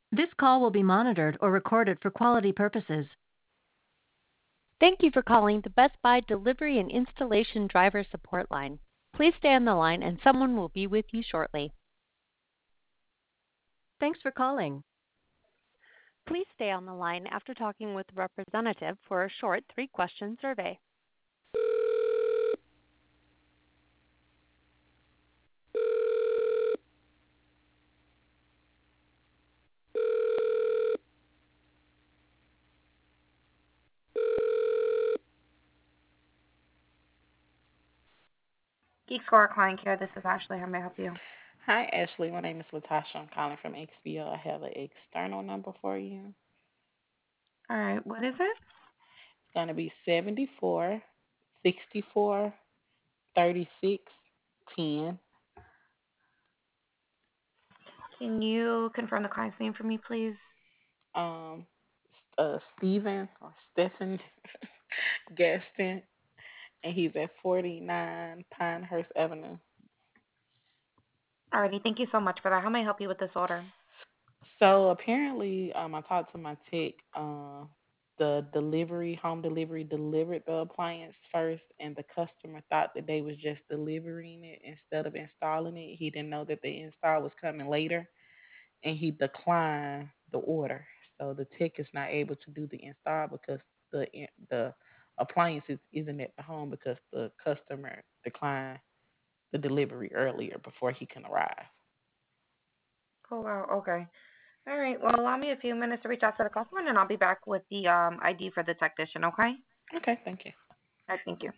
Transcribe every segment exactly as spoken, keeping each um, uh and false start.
This call will be monitored or recorded for quality purposes. Thank you for calling the Best Buy Delivery and Installation Driver Support Line. Please stay on the line and someone will be with you shortly. Thanks for calling. Please stay on the line after talking with a representative for a short three-question survey. Geek Score Client Care, this is Ashley. How may I help you? Hi, Ashley. My name is Latasha. I'm calling from X B O. I have an external number for you. All right, what is it? It's going to be seventy-four, sixty-four, thirty-six, ten. Can you confirm the client's name for me, please? Um, uh, Stephen or Stephen Gaston, and he's at forty-nine Pinehurst Avenue. Alrighty, thank you so much for that. How may I help you with this order? So apparently, um, I talked to my tech. Uh, the delivery, home delivery, delivered the appliance first, and the customer thought that they was just delivering it instead of installing it. He didn't know that the install was coming later, and he declined the order. So the tech is not able to do the install because the the appliance is, isn't at the home because the customer declined the delivery earlier before he can arrive. Oh wow, okay. All right, well allow me a few minutes to reach out to the customer and I'll be back with the um I D for the technician, okay? Okay, thank you. All right, thank you.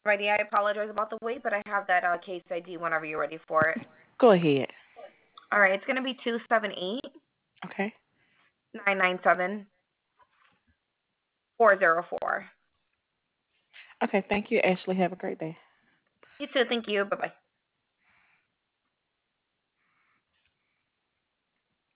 ready. I apologize about the wait, but I have that uh, case I D whenever you're ready for it. Go ahead. All right, it's going to be two seven eight Okay. nine nine seven four zero four. Okay, thank you, Ashley. Have a great day. You too. Thank you. Bye bye.